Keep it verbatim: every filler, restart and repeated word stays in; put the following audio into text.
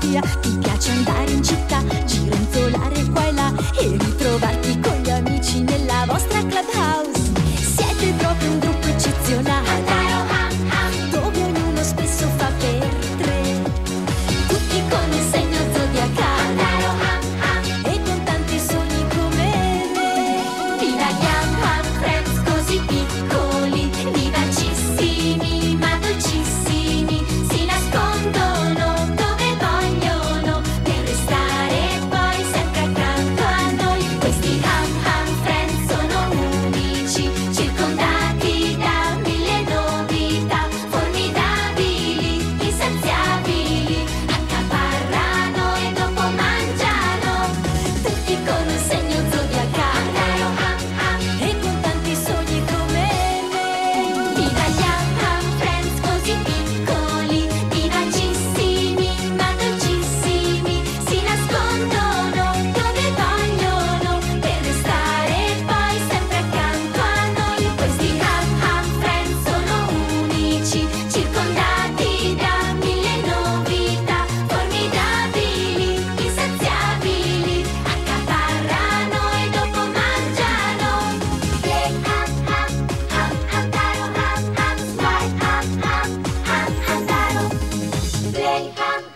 via. Ti piace andare in città, gironzolare qua e là e ritrovarti con gli amici nella vostra clubhouse. Siete proprio un gruppo eccezionale, dove ognuno spesso fa per tre, tutti con il segno zodiacale e con tanti sogni come me. Viva gli Ham Ham Friends così piccoli, vivacissimi ma dolcissimi, si nascondono dove vogliono per restare poi sempre accanto a noi. Questi Ham Ham Friends sono unici, circondati da mille novità, formidabili, insaziabili, accaparrano e dopo mangiano, tutti con un segno zodiacale e con tanti sogni come me. Viva gli Ham Ham Friends così piccoli, vivacissimi ma dolcissimi, si nascondono dove vogliono per restare poi sempre accanto a noi. Questi Ham Ham Friends sono unici, circondati da mille novità, formidabili, insaziabili, accaparrano e dopo mangiano. Play Ham Ham, Ham Ham Taro, Ham Ham Slide, Ham Ham, Ham Ham Taro. Play Ham